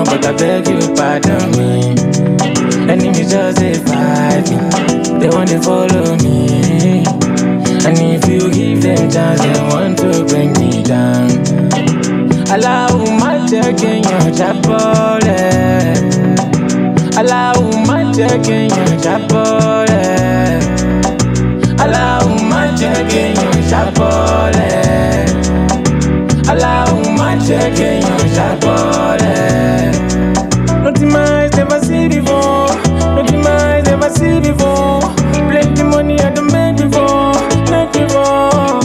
gone, but I beg you pardon me. Enemies just they fight me, they want to follow me. And if you give them chance, they want to bring me down. Allow my check in your chapel. Allow my check in your chapel. Allow my check in your chapel. Allow my check in your chapel. Nothing my eyes never see before. Nothing my eyes never see before. Plenty money I don't make before. Make before.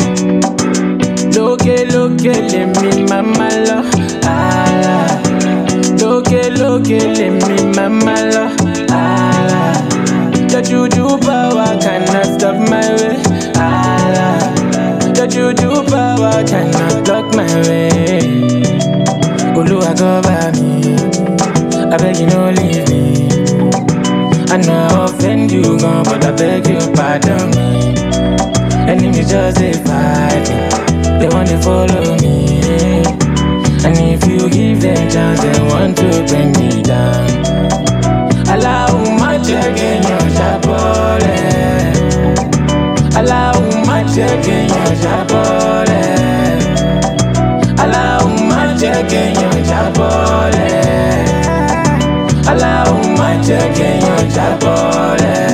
Loke, let me mama lo. Allah. Loke, let me mama lo. Allah. The juju power cannot stop my way. Allah. The juju power cannot block my way. Oluwa cover me, I beg you no leave me. I know I offend you gone, but I beg you pardon me. Enemies just they fight me, they want to follow me. And if you give them chance, they want to bring me down. Allow my check in your chapel. Allow my check in your chapel. Allow my check in your chapel. Allow my check in your chapel.